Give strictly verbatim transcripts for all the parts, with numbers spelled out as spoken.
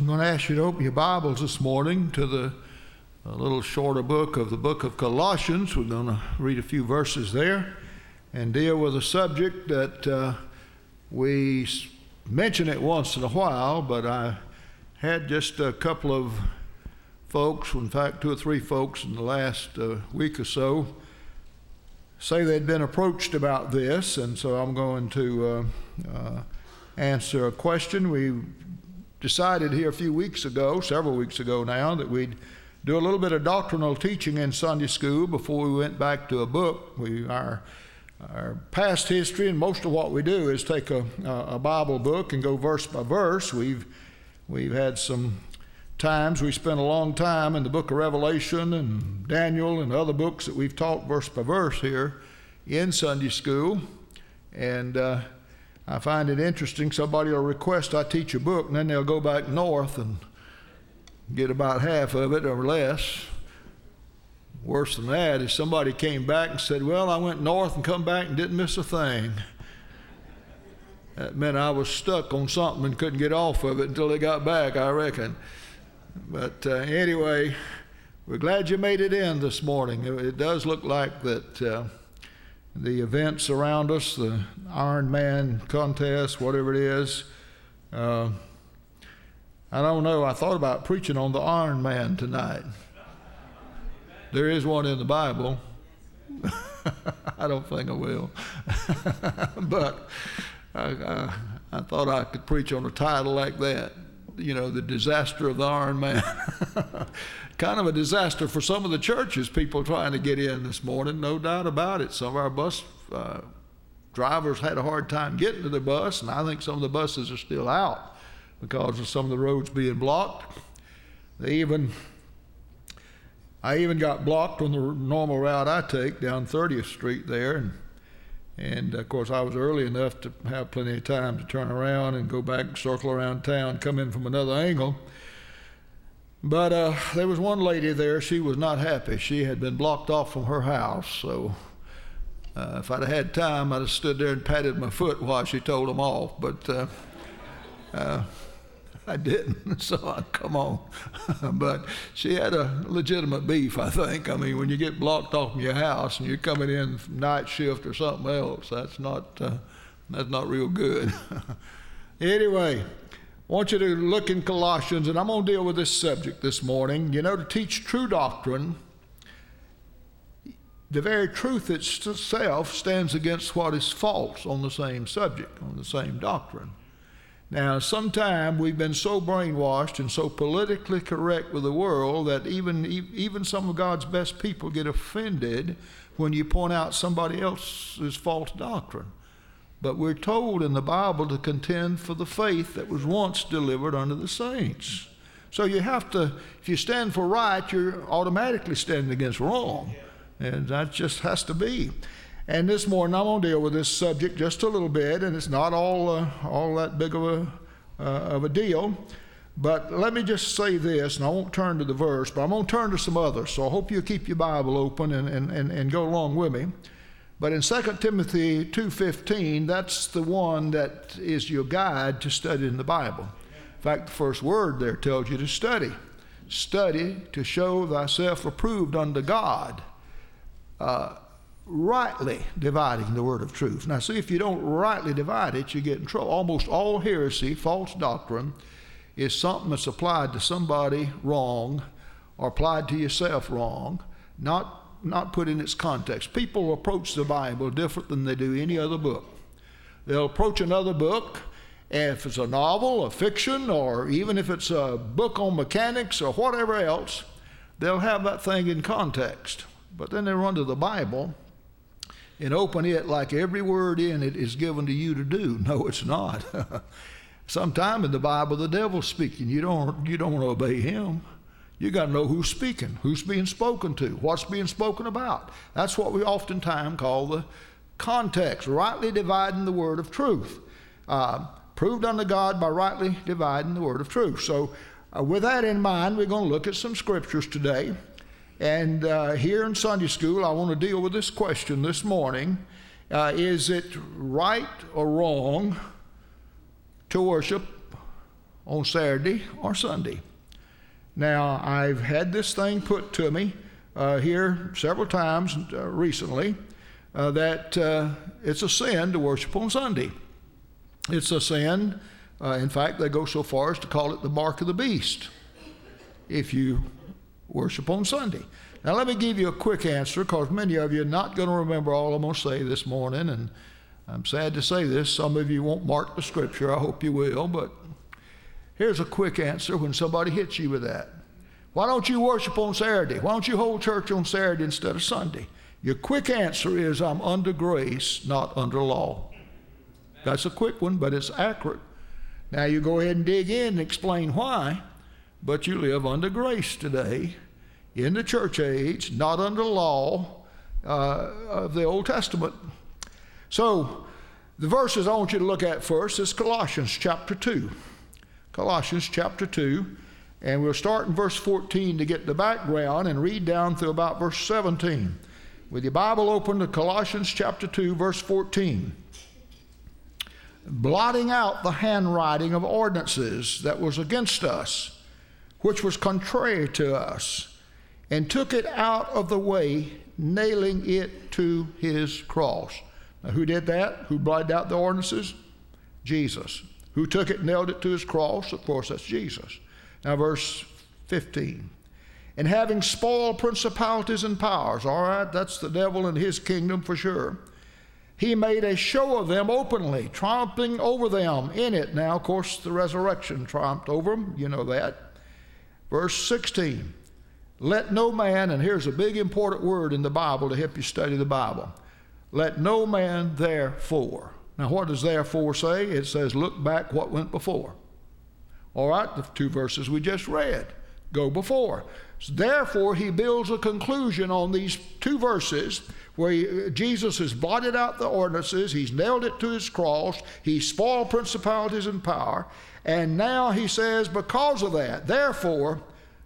going to ask you to open your Bibles this morning to the a little shorter book of the book of Colossians. We're going to read a few verses there and deal with a subject that uh, we mention it once in a while, but I had just a couple of folks, in fact two or three folks in the last uh, week or so, say they'd been approached about this, and so I'm going to uh, uh, answer a question. We decided here a few weeks ago, several weeks ago now, that we'd do a little bit of doctrinal teaching in Sunday school before we went back to a book. We our our past history and most of what we do is take a a Bible book and go verse by verse. We've we've had some times we spent a long time in the book of Revelation and Daniel and other books that we've taught verse by verse here in Sunday school, and uh, I find it interesting. Somebody will request I teach a book, and then they'll go back north and get about half of it or less. Worse than that is somebody came back and said, well, I went north and come back and didn't miss a thing. That meant I was stuck on something and couldn't get off of it until they got back, I reckon. But uh, anyway, we're glad you made it in this morning. It does look like that uh, the events around us, the Iron Man contest, whatever it is, uh, I don't know. I thought about preaching on the Iron Man tonight. There is one in the Bible. I don't think I will. But I, I, I thought I could preach on a title like that. You know, the disaster of the Iron Man. Kind of a disaster for some of the churches, people trying to get in this morning, no doubt about it. Some of our bus uh, drivers had a hard time getting to the bus, and I think some of the buses are still out because of some of the roads being blocked. They even, I even got blocked on the normal route I take down thirtieth street there, and And, of course, I was early enough to have plenty of time to turn around and go back and circle around town, come in from another angle. But uh, there was one lady there. She was not happy. She had been blocked off from her house. So uh, if I'd have had time, I'd have stood there and patted my foot while she told them off. But uh, uh, I didn't, so I come on. But she had a legitimate beef, I think. I mean, when you get blocked off from your house and you're coming in night shift or something else, that's not uh, that's not real good. Anyway, I want you to look in Colossians, and I'm going to deal with this subject this morning. You know, to teach true doctrine, the very truth itself stands against what is false on the same subject, on the same doctrine. Now, sometimes we've been so brainwashed and so politically correct with the world that even even some of God's best people get offended when you point out somebody else's false doctrine. But we're told in the Bible to contend for the faith that was once delivered unto the saints. So you have to, if you stand for right, you're automatically standing against wrong. And that just has to be. And this morning I'm going to deal with this subject just a little bit, and it's not all uh, all that big of a uh, of a deal. But let me just say this, and I won't turn to the verse, but I'm going to turn to some others. So I hope you'll keep your Bible open and, and, and, and go along with me. But in Second Timothy two fifteen, that's the one that is your guide to studying the Bible. In fact, the first word there tells you to study. Study to show thyself approved unto God. Uh, rightly dividing the word of truth. Now see, if you don't rightly divide it, you get in trouble. Almost all heresy, false doctrine, is something that's applied to somebody wrong or applied to yourself wrong, not not put in its context. People approach the Bible different than they do any other book. They'll approach another book, and if it's a novel, a fiction, or even if it's a book on mechanics or whatever else, they'll have that thing in context. But then they run to the Bible and open it like every word in it is given to you to do. No, it's not. Sometime in the Bible, the devil's speaking. You don't, you don't want to obey him. You got to know who's speaking, who's being spoken to, what's being spoken about. That's what we oftentimes call the context, rightly dividing the word of truth. Uh, proved unto God by rightly dividing the word of truth. So uh, with that in mind, we're going to look at some scriptures today. And uh, here in Sunday school, I want to deal with this question this morning. Uh, is it right or wrong to worship on Saturday or Sunday. Now, I've had this thing put to me uh, here several times uh, recently uh, that uh, it's a sin to worship on Sunday. It's a sin. Uh, in fact, they go so far as to call it the mark of the beast if you worship on Sunday. Now, let me give you a quick answer, because many of you are not going to remember all I'm going to say this morning, and I'm sad to say this. Some of you won't mark the scripture. I hope you will, but here's a quick answer when somebody hits you with that. Why don't you worship on Saturday? Why don't you hold church on Saturday instead of Sunday? Your quick answer is, I'm under grace, not under law. That's a quick one, but it's accurate. Now you go ahead and dig in and explain why, but you live under grace today in the church age, not under law uh, of the Old Testament. So the verses I want you to look at first is Colossians chapter two. Colossians chapter two, and we'll start in verse fourteen to get the background and read down through about verse seventeen. With your Bible open to Colossians chapter two, verse fourteen. Blotting out the handwriting of ordinances that was against us, which was contrary to us, and took it out of the way, nailing it to his cross. Now, who did that? Who blotted out the ordinances? Jesus. Who took it and nailed it to his cross? Of course, that's Jesus. Now, verse fifteen. And having spoiled principalities and powers, all right, that's the devil and his kingdom for sure. He made a show of them openly, triumphing over them in it. Now, of course, the resurrection triumphed over them. You know that. Verse sixteen. Let no man, and here's a big important word in the Bible to help you study the Bible. Let no man therefore. Now, what does therefore say? It says, look back what went before. All right, the two verses we just read go before. So therefore, he builds a conclusion on these two verses where he, Jesus has blotted out the ordinances, he's nailed it to his cross, he's spoiled principalities and power, and now he says, because of that, therefore,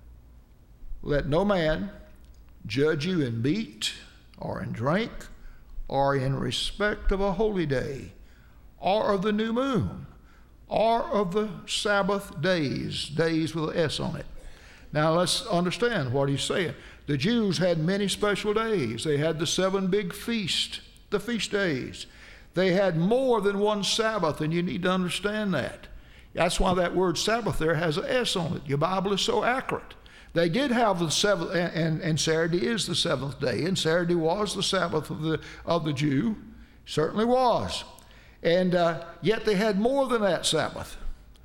let no man judge you in meat or in drink or in respect of a holy day or of the new moon or of the Sabbath days, days with an S on it. Now let's understand what he's saying. The Jews had many special days. They had the seven big feasts, the feast days. They had more than one Sabbath, and you need to understand that. That's why that word Sabbath there has an S on it. Your Bible is so accurate. They did have the seventh, and, and, and Saturday is the seventh day, and Saturday was the Sabbath of the of the Jew, certainly was. And uh, yet they had more than that Sabbath.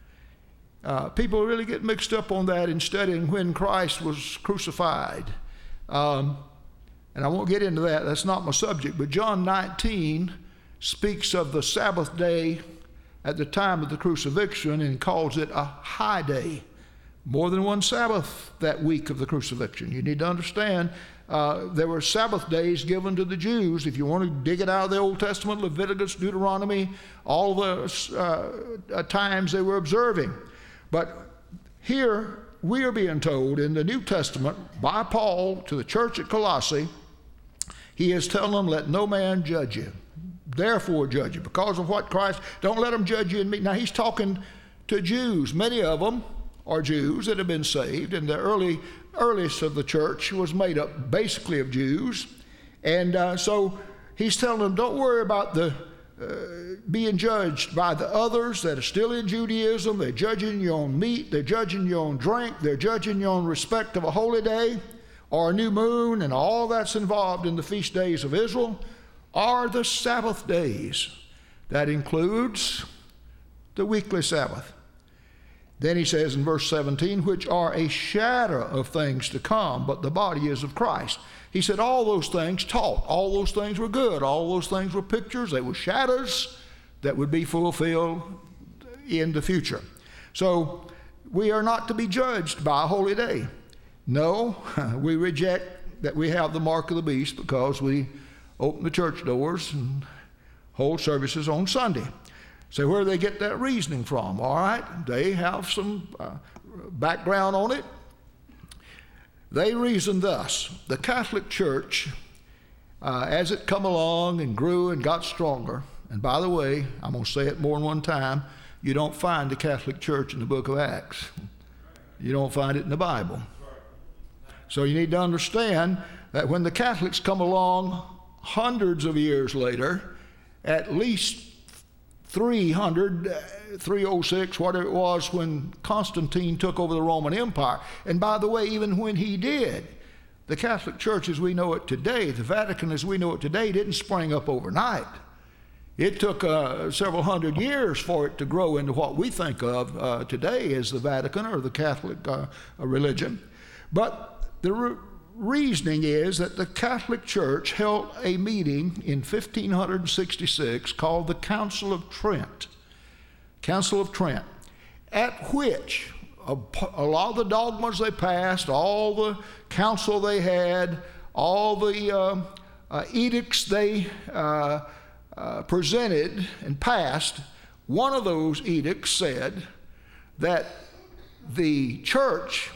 Uh, people really get mixed up on that in studying when Christ was crucified. Um, and I won't get into that, that's not my subject, but John nineteen speaks of the Sabbath day at the time of the crucifixion and calls it a high day. More than one Sabbath that week of the crucifixion. You need to understand uh, there were Sabbath days given to the Jews. If you want to dig it out of the Old Testament, Leviticus, Deuteronomy, all the uh, times they were observing. But here we are being told in the New Testament by Paul to the church at Colossae, he is telling them, let no man judge you. Therefore judge you. Because of what Christ, don't let them judge you in me. Now he's talking to Jews. Many of them are Jews that have been saved, and the early earliest of the church was made up basically of Jews. And uh, so he's telling them, don't worry about the uh, being judged by the others that are still in Judaism. They're judging you on meat, they're judging you on drink, they're judging you on respect of a holy day or a new moon and all that's involved in the feast days of Israel, or the Sabbath days. That includes the weekly Sabbath. Then he says in verse seventeen, which are a shadow of things to come, but the body is of Christ. He said all those things taught, all those things were good, all those things were pictures, they were shadows that would be fulfilled in the future. So we are not to be judged by a holy day. No, we reject that we have the mark of the beast because we open the church doors and hold services on Sunday. So where do they get that reasoning from? All right, they have some uh, background on it. They reason thus. The Catholic Church, uh, as it come along and grew and got stronger, and by the way, I'm going to say it more than one time, you don't find the Catholic Church in the book of Acts. You don't find it in the Bible. So you need to understand that when the Catholics come along hundreds of years later, at least three hundred, three oh six, whatever it was, when Constantine took over the Roman Empire. And by the way, even when he did, the Catholic Church as we know it today, the Vatican as we know it today, didn't spring up overnight. It took uh, several hundred years for it to grow into what we think of uh, today as the Vatican or the Catholic uh, religion. But the re- reasoning is that the Catholic Church held a meeting in fifteen sixty-six called the Council of Trent. Council of Trent, at which a, a lot of the dogmas they passed, all the council they had, all the uh, uh, edicts they uh, uh, presented and passed, one of those edicts said that the church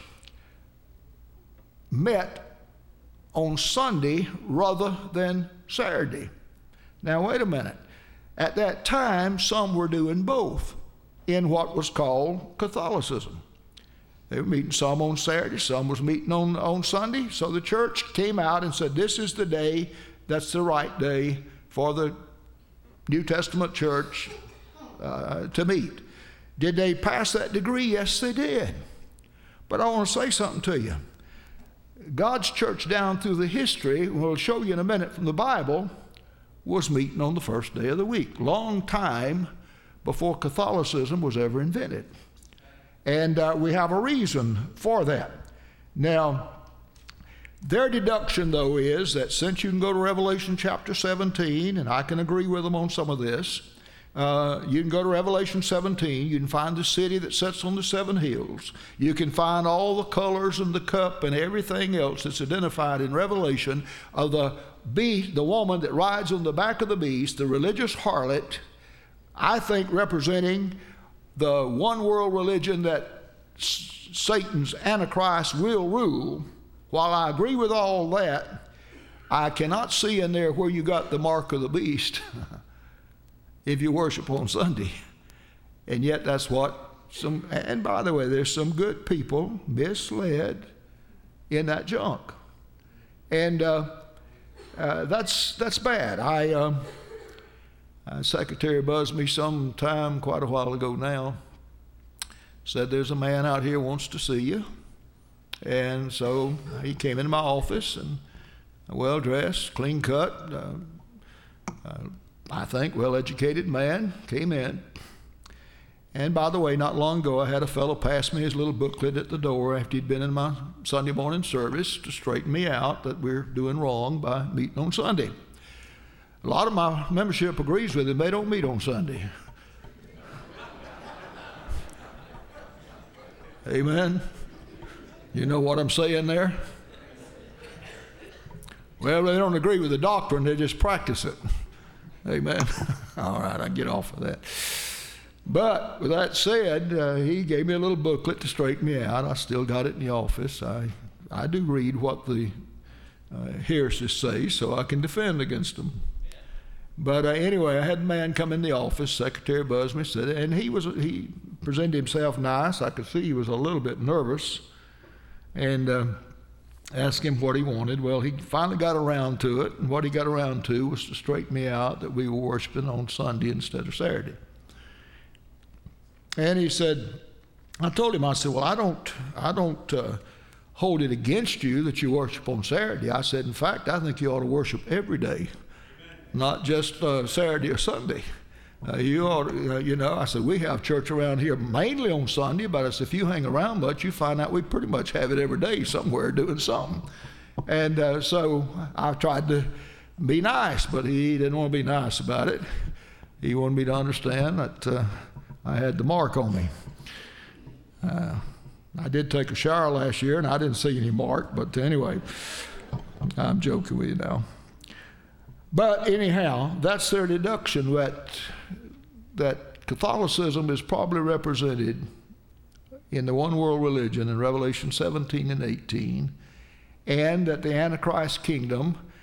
met on Sunday rather than Saturday. Now, wait a minute. At that time, some were doing both in what was called Catholicism. They were meeting some on Saturday, some was meeting on, on Sunday. So the church came out and said, this is the day, that's the right day for the New Testament church uh, to meet. Did they pass that decree? Yes, they did. But I want to say something to you. God's church down through the history, we'll show you in a minute from the Bible, was meeting on the first day of the week, long time before Catholicism was ever invented. And uh, we have a reason for that. Now, their deduction, though, is that since you can go to Revelation chapter seventeen, and I can agree with them on some of this, Uh, you can go to Revelation seventeen. You can find the city that sits on the seven hills. You can find all the colors and the cup and everything else that's identified in Revelation of the beast, the woman that rides on the back of the beast, the religious harlot, I think representing the one world religion that S- Satan's Antichrist will rule. While I agree with all that, I cannot see in there where you got the mark of the beast if you worship on Sunday. And yet that's what some, and by the way, there's some good people misled in that junk. And uh, uh, that's that's bad. I, uh, uh, Secretary buzzed me sometime quite a while ago now, said there's a man out here wants to see you. And so he came into my office, and well-dressed, clean-cut, uh, uh, I think, well-educated man came in. And by the way, not long ago, I had a fellow pass me his little booklet at the door after he'd been in my Sunday morning service to straighten me out that we're doing wrong by meeting on Sunday. A lot of my membership agrees with him. They don't meet on Sunday. Amen? You know what I'm saying there? Well, they don't agree with the doctrine. They just practice it. Amen. All right, I get off of that. But with that said, uh, he gave me a little booklet to straighten me out. I still got it in the office. I, I do read what the uh, heresies say, so I can defend against them. But uh, anyway, I had a man come in the office. Secretary buzzed me, said, and he was he presented himself nice. I could see he was a little bit nervous, and uh, asked him what he wanted. Well, he finally got around to it, and what he got around to was to straighten me out that we were worshiping on Sunday instead of Saturday. And he said, I told him, I said, well, I don't, I don't uh, hold it against you that you worship on Saturday. I said, in fact, I think you ought to worship every day, not just uh, Saturday or Sunday. Uh, you ought to, uh, you know, I said, we have church around here mainly on Sunday, but I said, if you hang around much, you find out we pretty much have it every day somewhere doing something. And uh, so I tried to be nice, but he didn't want to be nice about it. He wanted me to understand that uh, I had the mark on me. Uh, I did take a shower last year, and I didn't see any mark, but anyway, I'm joking with you now. But anyhow, that's their deduction that, that Catholicism is probably represented in the one world religion in Revelation seventeen and eighteen, and that the Antichrist kingdom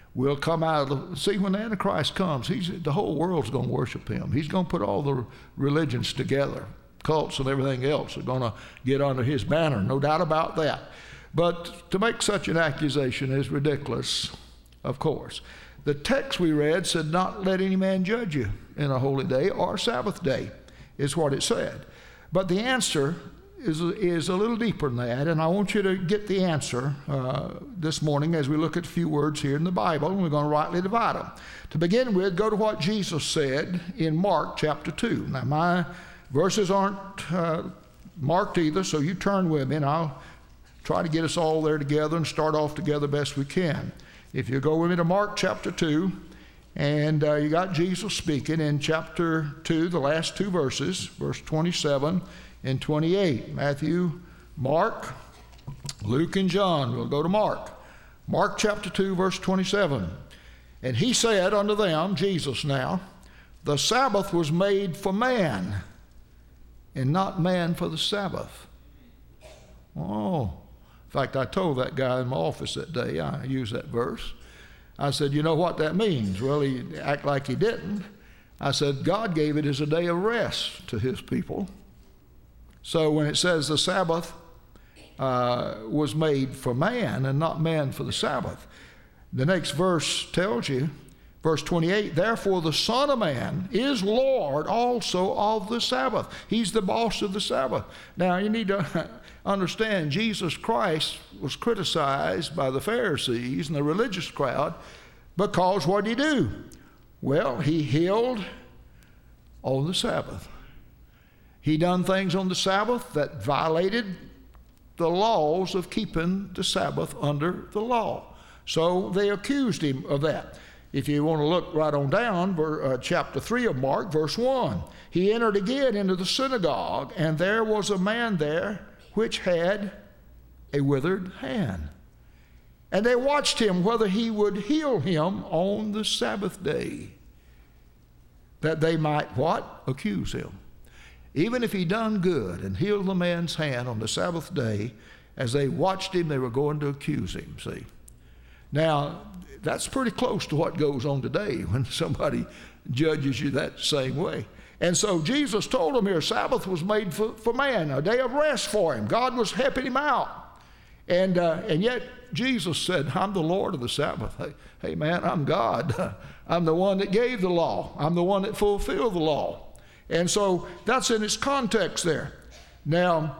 will come out of the, see, when the Antichrist comes, he's, the whole world's going to worship him. He's going to put all the religions together. Cults and everything else are going to get under his banner, no doubt about that. But to make such an accusation is ridiculous, of course. The text we read said, not let any man judge you in a holy day or Sabbath day, is what it said. But the answer is, is a little deeper than that, and I want you to get the answer uh, this morning as we look at a few words here in the Bible, and we're going to rightly divide them. To begin with, go to what Jesus said in Mark chapter two. Now, my verses aren't uh, marked either, so you turn with me, and I'll try to get us all there together and start off together best we can. If you go with me to Mark chapter two, and uh, you got Jesus speaking in chapter two, the last two verses, verse twenty-seven and twenty-eight. Matthew, Mark, Luke, and John. We'll go to Mark. Mark chapter two, verse twenty-seven. And he said unto them, Jesus now, the Sabbath was made for man, and not man for the Sabbath. Oh, in fact, I told that guy in my office that day, I used that verse. I said, you know what that means? Well, he acted like he didn't. I said, God gave it as a day of rest to his people. So when it says the Sabbath uh, was made for man and not man for the Sabbath, the next verse tells you, verse twenty-eight, therefore the Son of Man is Lord also of the Sabbath. He's the boss of the Sabbath. Now you need to understand, Jesus Christ was criticized by the Pharisees and the religious crowd because what did he do? Well, he healed on the Sabbath. He done things on the Sabbath that violated the laws of keeping the Sabbath under the law. So they accused him of that. If you want to look right on down, uh, chapter three of Mark, verse one. He entered again into the synagogue, and there was a man there which had a withered hand. And they watched him whether he would heal him on the Sabbath day, that they might what? Accuse him. Even if he done good and healed the man's hand on the Sabbath day, as they watched him, they were going to accuse him, see. Now, that's pretty close to what goes on today when somebody judges you that same way. And so Jesus told them here, Sabbath was made for, for man, a day of rest for him. God was helping him out. And, uh, and yet Jesus said, I'm the Lord of the Sabbath. Hey, hey man, I'm God. I'm the one that gave the law. I'm the one that fulfilled the law. And so that's in its context there. Now,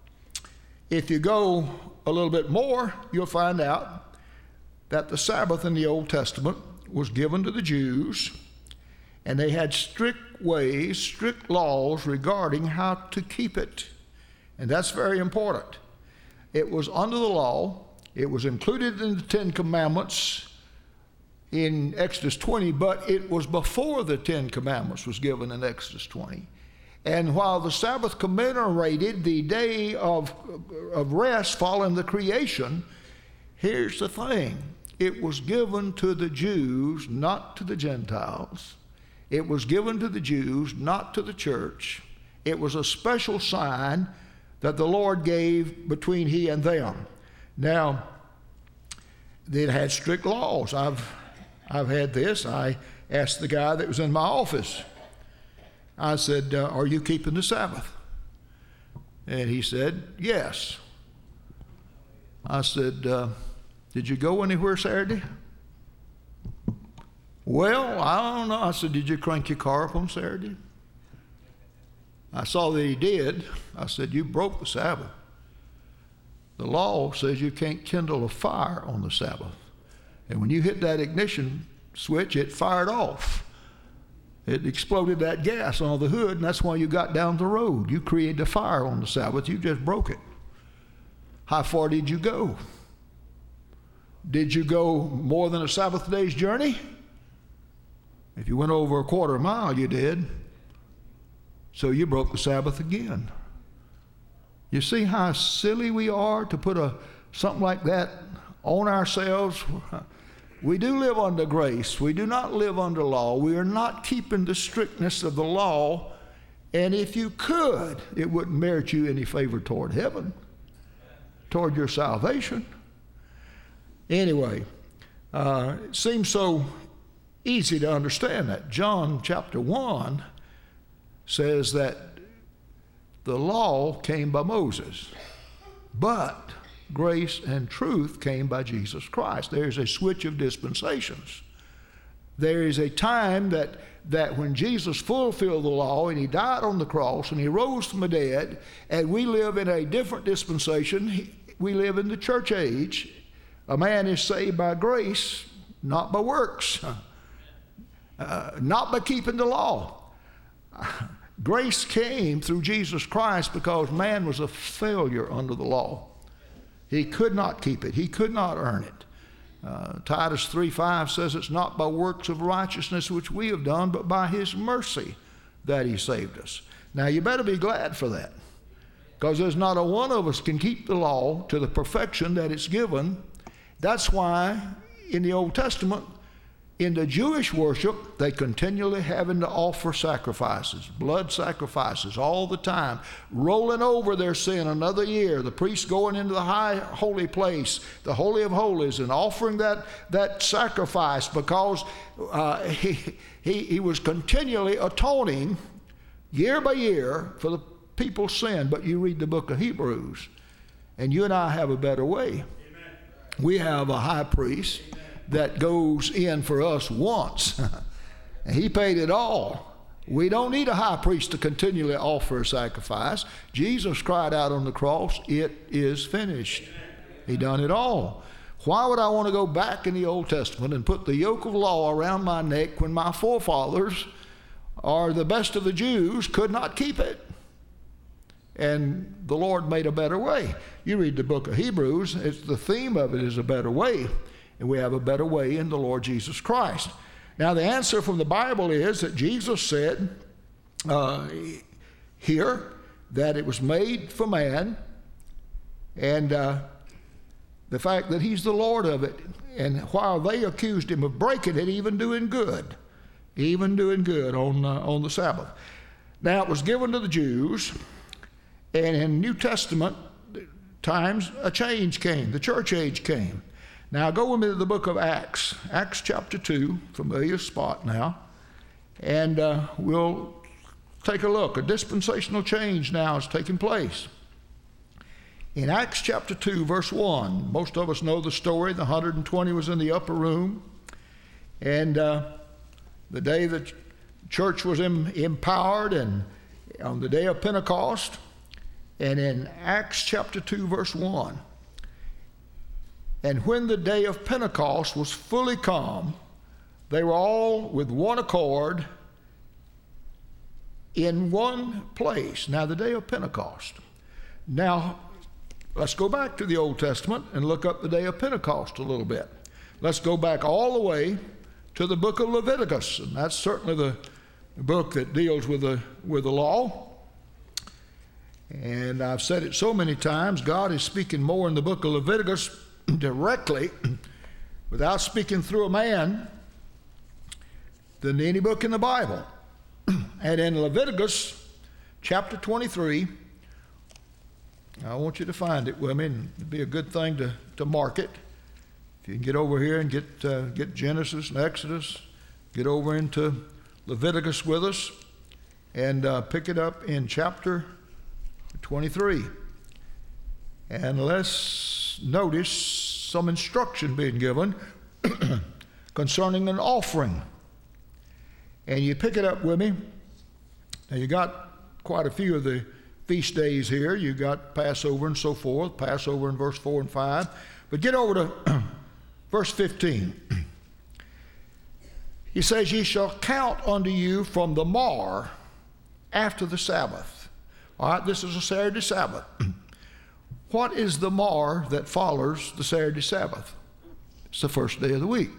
if you go a little bit more, you'll find out that the Sabbath in the Old Testament was given to the Jews, and they had strict ways, strict laws regarding how to keep it. And that's very important. It was under the law. It was included in the Ten Commandments in Exodus twenty, but it was before the Ten Commandments was given in Exodus twenty. And while the Sabbath commemorated the day of, of rest following the creation, here's the thing. It was given to the Jews, not to the Gentiles. It was given to the Jews, not to the church. It was a special sign that the Lord gave between he and them. Now, it had strict laws. I've, I've had this. I asked the guy that was in my office. I said, uh, are you keeping the Sabbath? And he said, yes. I said, uh, did you go anywhere Saturday? Well, I don't know. I said, did you crank your car up on Saturday? I saw that he did. I said, you broke the Sabbath. The law says you can't kindle a fire on the Sabbath. And when you hit that ignition switch, it fired off. It exploded that gas on the hood, and that's why you got down the road. You created a fire on the Sabbath. You just broke it. How far did you go? Did you go more than a Sabbath day's journey? If you went over a quarter mile, you did. So you broke the Sabbath again. You see how silly we are to put a something like that on ourselves? We do live under grace. We do not live under law. We are not keeping the strictness of the law. And if you could, it wouldn't merit you any favor toward heaven, toward your salvation. Anyway, Uh, it seems so easy to understand that. John chapter one says that the law came by Moses, but grace and truth came by Jesus Christ. There's a switch of dispensations. There is a time that, that when Jesus fulfilled the law and he died on the cross and he rose from the dead, and we live in a different dispensation. We live in the church age. A man is saved by grace, not by works, uh, not by keeping the law. Grace came through Jesus Christ because man was a failure under the law. He could not keep it. He could not earn it. Uh, Titus three five says it's not by works of righteousness which we have done, but by his mercy that he saved us. Now you better be glad for that, because there's not a one of us can keep the law to the perfection that it's given. That's why in the Old Testament, in the Jewish worship, they continually having to offer sacrifices, blood sacrifices all the time, rolling over their sin another year. The priest going into the high holy place, the Holy of Holies, and offering that, that sacrifice, because uh, he, he, he was continually atoning year by year for the people's sin. But you read the book of Hebrews, and you and I have a better way. Amen. We have a high priest that goes in for us once. And he paid it all. We don't need a high priest to continually offer a sacrifice. Jesus cried out on the cross, "It is finished." He done it all. Why would I want to go back in the Old Testament and put the yoke of law around my neck when my forefathers, or the best of the Jews, could not keep it? And the Lord made a better way. You read the book of Hebrews, it's, the theme of it is a better way. And we have a better way in the Lord Jesus Christ. Now, the answer from the Bible is that Jesus said uh, here that it was made for man, and uh, the fact that he's the Lord of it. And while they accused him of breaking it, even doing good, even doing good on, uh, on the Sabbath. Now, it was given to the Jews, and in New Testament times, a change came. The church age came. Now go with me to the book of Acts, Acts chapter two, familiar spot now, and uh, we'll take a look. A dispensational change now is taking place. In Acts chapter two, verse one, most of us know the story. The one hundred twenty was in the upper room, and uh, the day the church was em- empowered, and on the day of Pentecost, and in Acts chapter two, verse one, "And when the day of Pentecost was fully come, they were all with one accord in one place." Now, the day of Pentecost. Now, let's go back to the Old Testament and look up the day of Pentecost a little bit. Let's go back all the way to the book of Leviticus, and that's certainly the book that deals with the, with the law. And I've said it so many times, God is speaking more in the book of Leviticus directly, without speaking through a man, than any book in the Bible. And in Leviticus chapter twenty-three, I want you to find it with me, and it'd be a good thing to, to mark it. If you can get over here and get, uh, get Genesis and Exodus, get over into Leviticus with us, and uh, pick it up in chapter twenty-three. And let's notice some instruction being given concerning an offering. And you pick it up with me. Now, you got quite a few of the feast days here. You got Passover and so forth, Passover in verse four and five. But get over to verse fifteen. He says, "Ye shall count unto you from the mar after the Sabbath." All right, this is a Saturday Sabbath. What is the mar that follows the Saturday Sabbath? It's the first day of the week.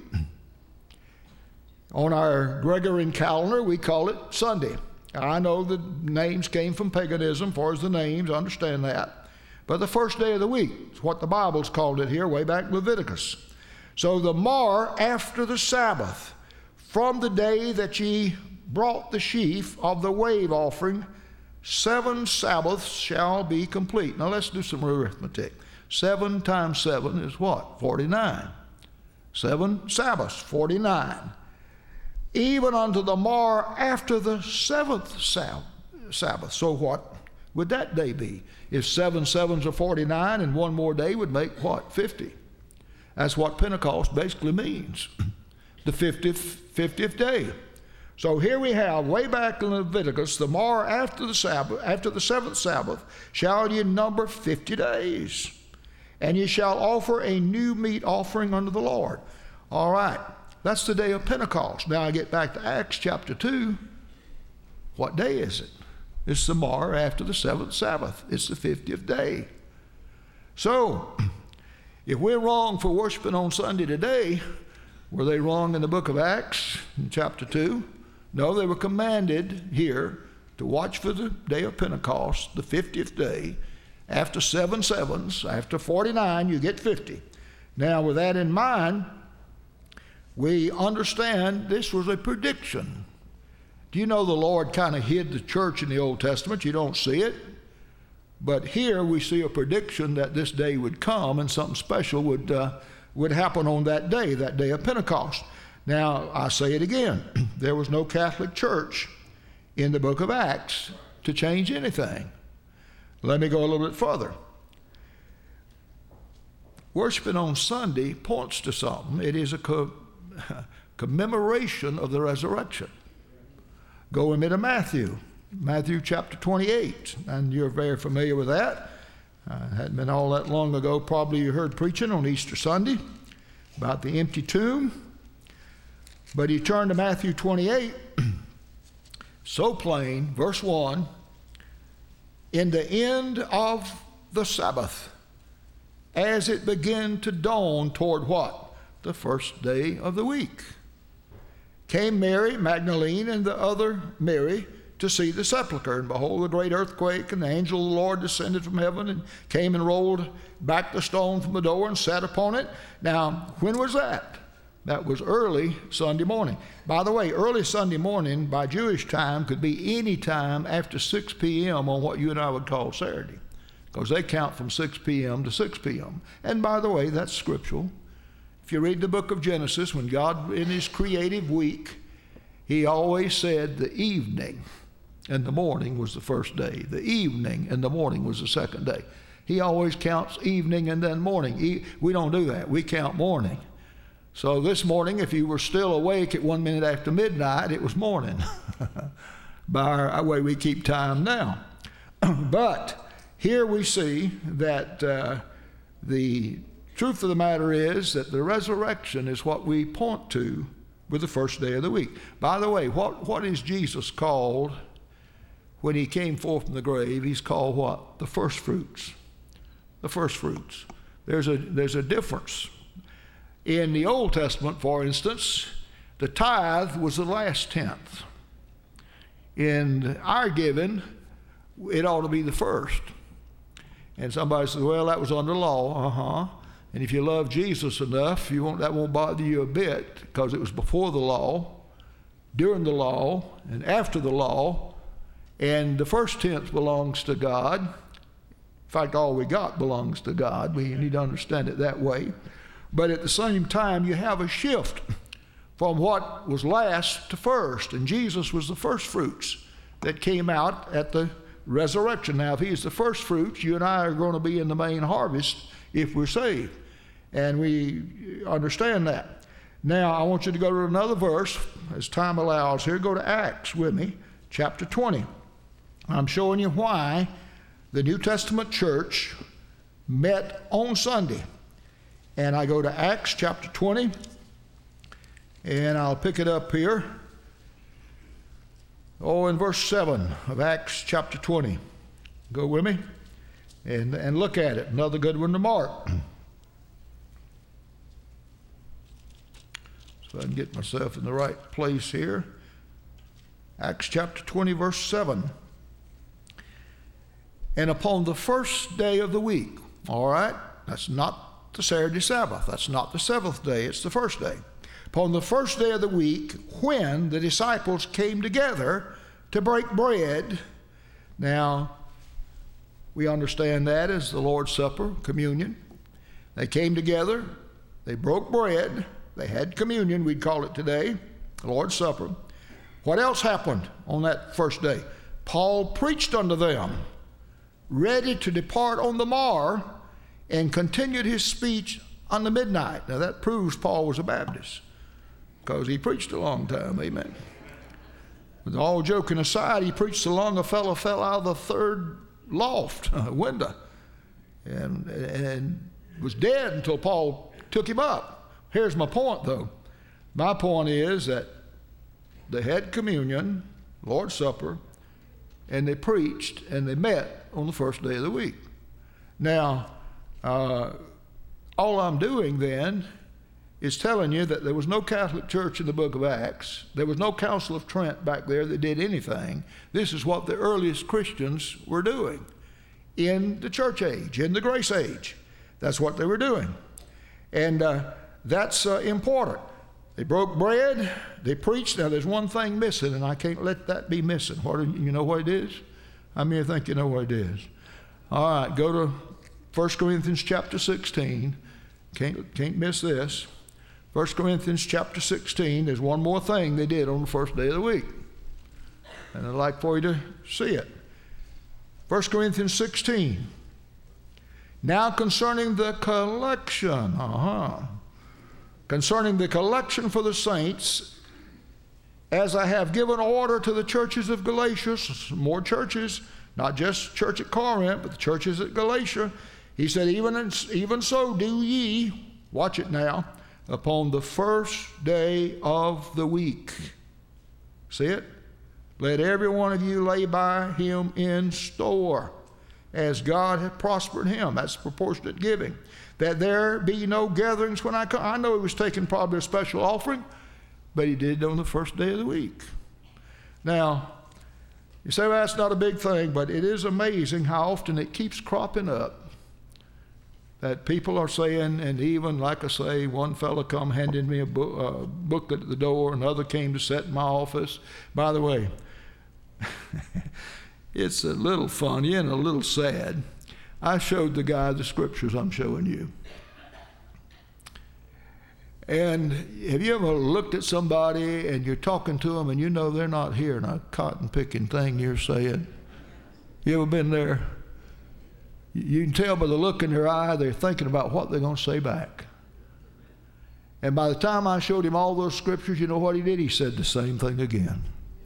On our Gregorian calendar, we call it Sunday. I know the names came from paganism, as far as the names, I understand that. But the first day of the week is what the Bible's called it here, way back in Leviticus. So the mar after the Sabbath, from the day that ye brought the sheaf of the wave offering, seven Sabbaths shall be complete. Now let's do some arithmetic. Seven times seven is what? forty-nine. Seven Sabbaths, forty-nine. Even unto the morrow after the seventh Sabbath. So what would that day be? If seven sevens are forty-nine and one more day would make what? fifty. That's what Pentecost basically means. The fiftieth, fiftieth day. So here we have, way back in Leviticus, the morrow after the Sabbath, after the seventh Sabbath, shall ye number fifty days. And ye shall offer a new meat offering unto the Lord. All right, that's the day of Pentecost. Now I get back to Acts chapter two. What day is it? It's the morrow after the seventh Sabbath. It's the fiftieth day. So, if we're wrong for worshiping on Sunday today, were they wrong in the book of Acts in chapter two? No, they were commanded here to watch for the day of Pentecost, the fiftieth day. After seven sevens, after forty-nine, you get fifty. Now, with that in mind, we understand this was a prediction. Do you know the Lord kind of hid the church in the Old Testament? You don't see it. But here we see a prediction that this day would come and something special would, uh, would happen on that day, that day of Pentecost. Now, I say it again. There was no Catholic Church in the book of Acts to change anything. Let me go a little bit further. Worshiping on Sunday points to something. It is a co- commemoration of the resurrection. Go with me to Matthew, Matthew chapter twenty-eight, and you're very familiar with that. Uh, it hadn't been all that long ago, probably you heard preaching on Easter Sunday about the empty tomb. But you turn to Matthew twenty-eight, so plain, verse one, in the end of the Sabbath, as it began to dawn toward what? The first day of the week, came Mary Magdalene and the other Mary to see the sepulchre. And behold, a great earthquake, and the angel of the Lord descended from heaven and came and rolled back the stone from the door and sat upon it. Now, when was that? That was early Sunday morning. By the way, early Sunday morning by Jewish time could be any time after six p.m. on what you and I would call Saturday, because they count from six p.m. to six p.m. And by the way, that's scriptural. If you read the book of Genesis, when God in his creative week, he always said the evening and the morning was the first day. The evening and the morning was the second day. He always counts evening and then morning. We don't do that. We count morning. So this morning, if you were still awake at one minute after midnight, it was morning. By our, our way we keep time now. But here we see that uh, the truth of the matter is that the resurrection is what we point to with the first day of the week. By the way, what, what is Jesus called when he came forth from the grave? He's called what? The first fruits. The first fruits. There's a, there's a difference. In the Old Testament, for instance, the tithe was the last tenth. In our giving, it ought to be the first. And somebody says, well, that was under law. Uh-huh. And if you love Jesus enough, you won't, that won't bother you a bit, because it was before the law, during the law, and after the law. And the first tenth belongs to God. In fact, all we got belongs to God. We need to understand it that way. But at the same time, you have a shift from what was last to first. And Jesus was the first fruits that came out at the resurrection. Now, if he's the first fruits, you and I are going to be in the main harvest if we're saved. And we understand that. Now, I want you to go to another verse, as time allows here. Go to Acts with me, chapter twenty. I'm showing you why the New Testament church met on Sunday. And I go to Acts chapter twenty, and I'll pick it up here. Oh, in verse seven of Acts chapter twenty. Go with me and, and look at it. Another good one to mark. So I can get myself in the right place here. Acts chapter twenty, verse seven. And upon the first day of the week, all right, that's not the Saturday Sabbath. That's not the seventh day. It's the first day. Upon the first day of the week, when the disciples came together to break bread. Now, we understand that as the Lord's Supper, communion. They came together. They broke bread. They had communion, we'd call it today, the Lord's Supper. What else happened on that first day? Paul preached unto them, ready to depart on the morrow, and continued his speech on the midnight. Now that proves Paul was a Baptist, because he preached a long time, amen. With all joking aside, he preached so long a fellow fell out of the third loft uh, window and, and was dead until Paul took him up. Here's my point, though. My point is that they had communion, Lord's Supper, and they preached, and they met on the first day of the week. Now, uh, all I'm doing then is telling you that there was no Catholic Church in the book of Acts. There was no Council of Trent back there that did anything. This is what the earliest Christians were doing in the church age, in the grace age. That's what they were doing. And uh, that's uh, important. They broke bread, they preached. Now there's one thing missing, and I can't let that be missing. What, you know what it is? How many of you think you know what it is? All right, go to First Corinthians chapter sixteen. Can't, can't miss this. First Corinthians chapter sixteen, there's one more thing they did on the first day of the week. And I'd like for you to see it. First Corinthians sixteen. Now concerning the collection, uh-huh. Concerning the collection for the saints, as I have given order to the churches of Galatia, more churches, not just church at Corinth, but the churches at Galatia, he said, even, even so do ye, watch it now, upon the first day of the week. See it? Let every one of you lay by him in store, as God hath prospered him. That's proportionate giving. That there be no gatherings when I come. I know he was taking probably a special offering, but he did it on the first day of the week. Now, you say, well, that's not a big thing, but it is amazing how often it keeps cropping up. That people are saying, and even, like I say, one fellow come handing me a book, uh, booklet at the door, another came to sit in my office. By the way, it's a little funny and a little sad. I showed the guy the scriptures I'm showing you. And have you ever looked at somebody and you're talking to them and you know they're not hearing a cotton-picking thing you're saying? You ever been there? You can tell by the look in their eye they're thinking about what they're going to say back. And by the time I showed him all those scriptures, you know what he did? He said the same thing again.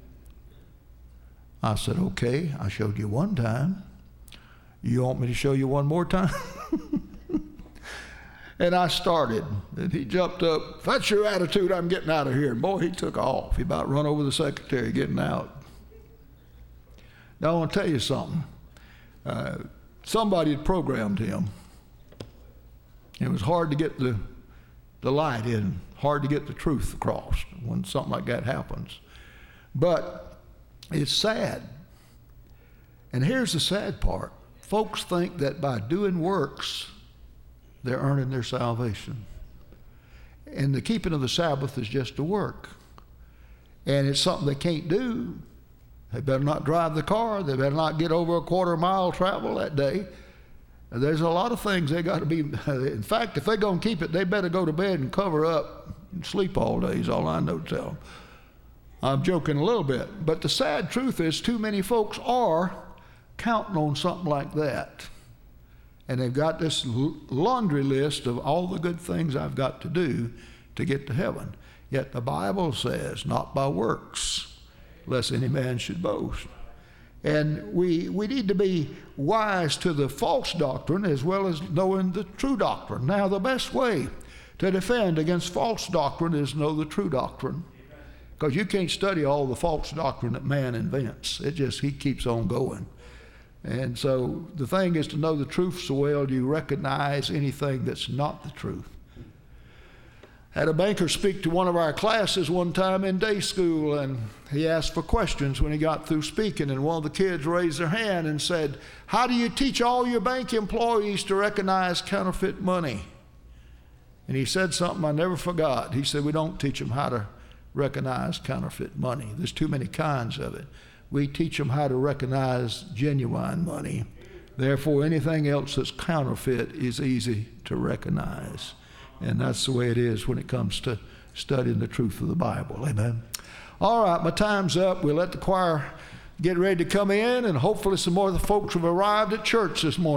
I said, okay, I showed you one time. You want me to show you one more time? And I started. And he jumped up. If that's your attitude, I'm getting out of here. And boy, he took off. He about run over the secretary getting out. Now, I want to tell you something. Uh, somebody had programmed him. It was hard to get the, the light in, hard to get the truth across when something like that happens. But it's sad. And here's the sad part. Folks think that by doing works, they're earning their salvation. And the keeping of the Sabbath is just a work. And it's something they can't do. They better not drive the car. They better not get over a quarter mile travel that day. There's a lot of things they got to be. In fact, if they're going to keep it, they better go to bed and cover up and sleep all day is all I know to tell them. I'm joking a little bit. But the sad truth is too many folks are counting on something like that. And they've got this laundry list of all the good things I've got to do to get to heaven. Yet the Bible says, not by works, lest any man should boast. And we, we need to be wise to the false doctrine as well as knowing the true doctrine. Now, the best way to defend against false doctrine is know the true doctrine. Because you can't study all the false doctrine that man invents. It just, he keeps on going. And so the thing is to know the truth so well you recognize anything that's not the truth. Had a banker speak to one of our classes one time in day school, and he asked for questions when he got through speaking, and one of the kids raised their hand and said, how do you teach all your bank employees to recognize counterfeit money? And he said something I never forgot. He said, we don't teach them how to recognize counterfeit money. There's too many kinds of it. We teach them how to recognize genuine money. Therefore, anything else that's counterfeit is easy to recognize. And that's the way it is when it comes to studying the truth of the Bible. Amen. All right, my time's up. We'll let the choir get ready to come in, and hopefully some more of the folks have arrived at church this morning.